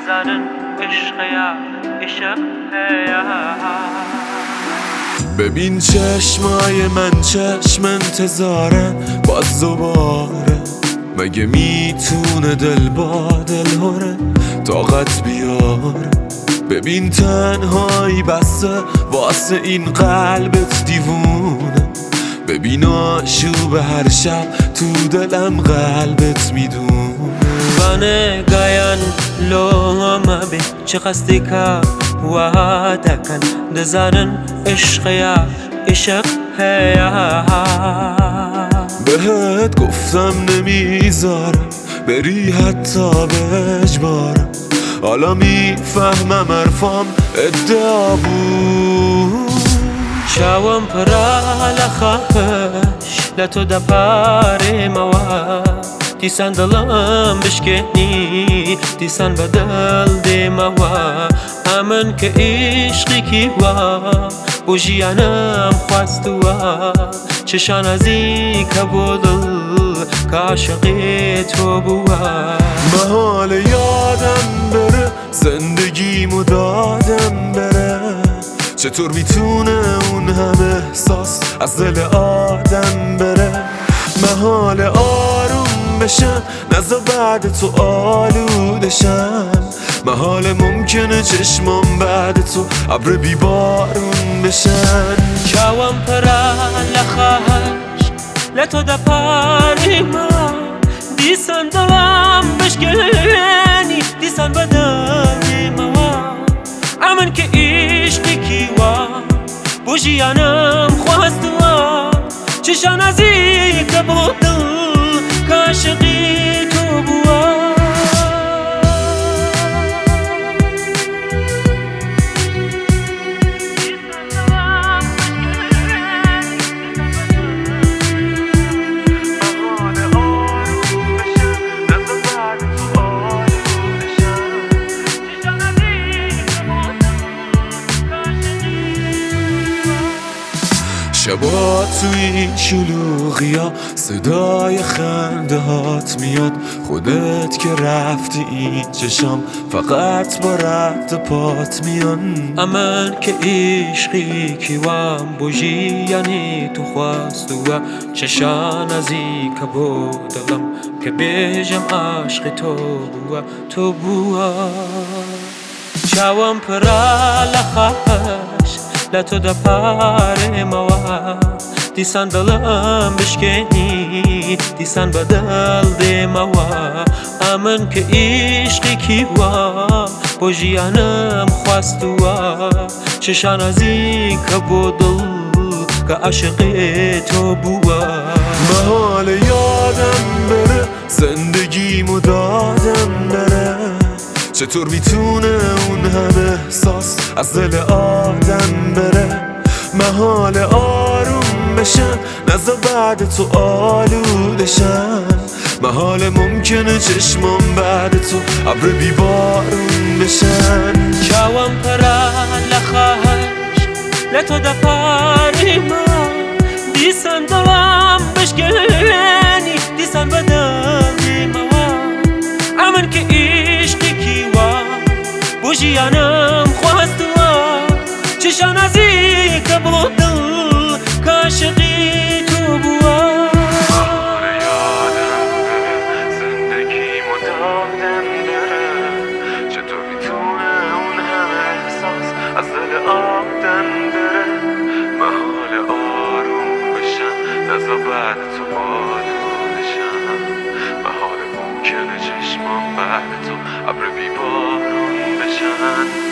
دزارن عشقیا عشق هیا. ببین چشمای من چشم انتظارن باز دوباره، مگه میتونه دل با دل هره طاقت بیاره. ببین تنهایی بسته واسه این قلبت دیوونه، ببین آشوب هر شب تو دلم قلبت میدونه. بانه گایان لوما بی چه قصدی که وعدکن دزارن عشقیا عشق هیا. بهت گفتم نمیذارم بری حتی به اجبارم، حالا میفهمم حرفام ادعا بود. شاوم پرا لخاش لتو دپاره موا، دیسان دلم بشکنی دیسان بدل دی موا. امن که عشقی کی وا بو جیانم خواستوا، چشان ازی کبودل که عاشقی تو بوا. محال یادم بره زندگیمو دادم بره، چطور میتونه اون همه احساس از دل آدم بره. محال آروم بشم نزا بعد تو آلودشم، محال ممکنه چشمام بعد تو ابر بیبارون بشن. شاوم پرا لخاش لتو دپاره ما، دیسان دلم بشکنی دیسان بدل موا. امن که عشقی کی وا بو جیانم خواستوا، چشان ازی کبودل که عاشقی تو بوا. شبا توی این شلوغیا صدای خنده هات میاد، خودت که رفتی این چشام فقط با رد پات میان. امن که عشقی کی وام بوجی یعنی تو خواست و چشان ازی کبودلم که بیجم عشق تو بوا. چاوم پرا لخاش لتو دپاره موا، دیسان دلم بشکنی دیسان بدل دی موا. امن که عشقی کی وا بو جیانم خواستوا، چشان ازی کبودل که عاشقی تو بوا. محال یادم بره زندگیمو دادم بره، چطور میتونه اون همه احساس از دل آدم بره. محال آروم بشم نزا بعد تو آلودشم، محال ممکنه چشمام بعد تو ابر بیبارون بشن. شاوم پرا لخاش لتو دپاره ما، دیسان دلم بشکنی دیسان بدل موا. امن که عشقی کی وا بو جیانم خواستوا، چشان ازی کبودل که عاشقی تو بوا. محال یادم بره زندگیمو دادم بره، چطور میتونه اون همه احساس از دل آدم بره. محال آروم بشم نزا بعد تو آلودشم، محال ممکنه چشمام بعد تو ابر بیبارون بشن.